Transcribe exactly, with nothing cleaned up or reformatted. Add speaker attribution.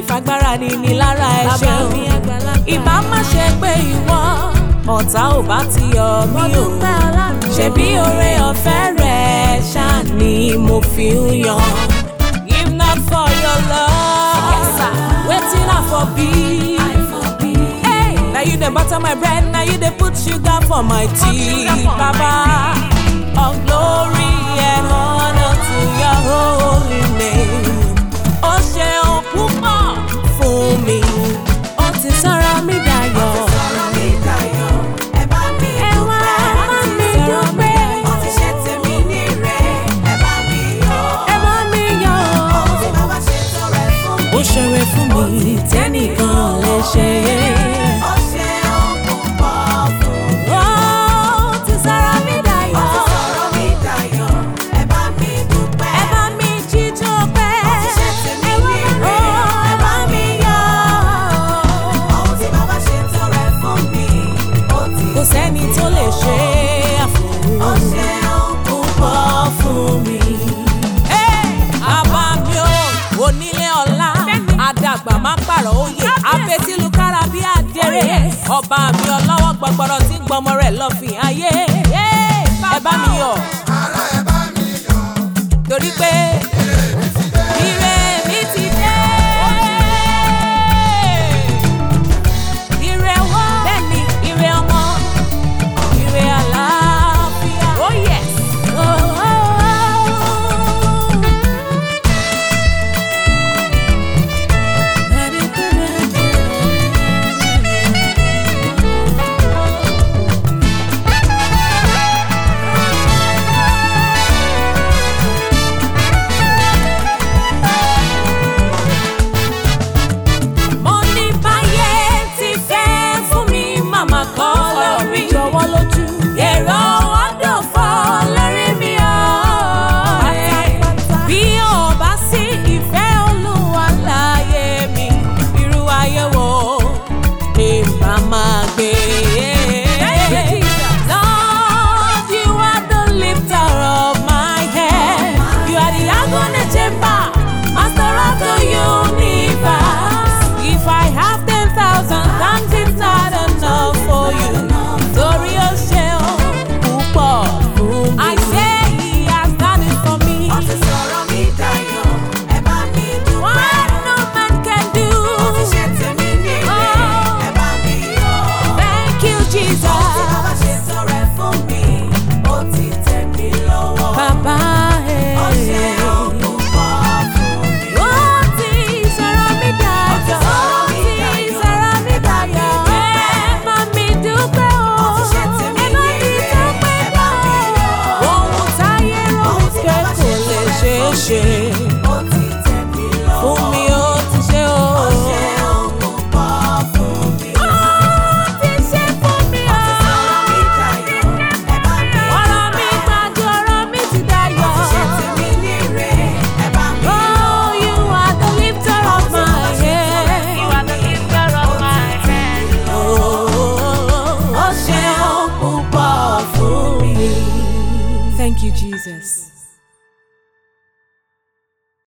Speaker 1: fagbára nini lára ẹ̀ṣẹ̀ ìbá má ṣe pé ìwọ ọ̀tá ò bá ti yọ̀ mí o ṣebí oore ọ̀fẹ́ rẹ̀ ṣáà ni mo fi ń yan. If not for your love, wetin I for be? Hey, now you dey butter my bread, now you dey put sugar for my tea, Baba. All glory and honor to your holy name. Ó ṣeun púpọ̀ fún mi, ó ti sọ̀rọ̀ mi dayọ̀. Ẹ bá mi dúpẹ́, ó ti ṣe tèmi níre. Ẹ bá mi yọ̀, ẹ bá mi yọ̀. Ohun tí bàbá ṣe tọrẹ fún mi, ó ṣeré fún mi tẹ́nìkan lè ṣe. Ó ṣeun púpọ̀ fún mi, ó ti sọ̀rọ̀ mi dayọ̀. Ó ti sọ̀rọ̀ mi dayọ̀. Ẹ bá mi dúpẹ́, ẹ bá mi jíjó pẹ́. Ó ti ṣe tèmi níre. Ẹ bá mi yọ̀. Ohun tí bàbá ṣe tọrẹ fún mi, ó ti kò sẹ́ni tó lè ṣe àfọwọ́. Ó ṣeun púpọ̀ fún mi. Àbá mi ò onílé ọlá, àdàgbà má pààrọ̀ òye, àfẹsílùkára bí àdèrè. Ọba mi ọlọ́wọ́ gbọgbọrọ tí gbọmọ rẹ̀ lọ fi ayé. Ẹ bá mi yọ̀, torí pé ire mi ti dé. Ire wọ́, bẹ́ẹ̀ni ire ọmọ, ire àlàáfíà. Oh yes. Oh, oh, oh. Mo ní báyé ti fẹ́ fún mi, màmá kọ́ lórí. Jọ̀wọ́ lójú. Èrò ọdún fọ́ lórí mi ọ̀. Bí ò bá sí ìfẹ́ Olúwa láyé mi, irú ayé wo ni màá máa gbé? Lord, you are the lifter of my head. You are the agony chamber, master of the universe. If I have ten thousand thanks, it's not enough for you. Torí ó ṣeun púpọ̀ fún mi. I say he has done it for me. Ó ti sọ̀rọ̀ mi dayọ̀. Ẹ bá mi dúpẹ́. What no man can do. Ó ti ṣe tèmi níre. Ẹ bá mi yọ̀. Thank you, Jesus. Ohun tí bàbá ṣe tọrẹ fún mi, ó ti tẹ̀ mí lọ́wọ́. Bàbá ẹ̀. Ó ṣeun púpọ̀ fún mi. Ó ti sọ̀rọ̀ mi dayọ̀. Ó ti sọ̀rọ̀ mi dayọ̀. Ẹ bá mi dúpẹ́ o. Ó ti ṣe tèmi níre. Ẹ bá mi yọ̀. Ohun táyé rò pé kò lè ṣeé ṣe. Ó ti tẹ̀ mí lọ́wọ́. Fún mi ó ti ṣe o. Ó ṣeun púpọ̀ fún mi. Ó ti ṣe fún mi o. Ó ti sọ̀rọ̀ mi dayọ̀. Ẹ bá mi yọ̀. Ọ̀rọ̀ mi gbàjú, ọ̀rọ̀ mi ti dayọ̀. Ó ti ṣe tèmi níre. Ẹ bá mi yọ̀. Oh, you are the lifter of my head. You are the lifter of my head. Oh, ó ṣeun púpọ̀ fún mi. Thank you, Jesus.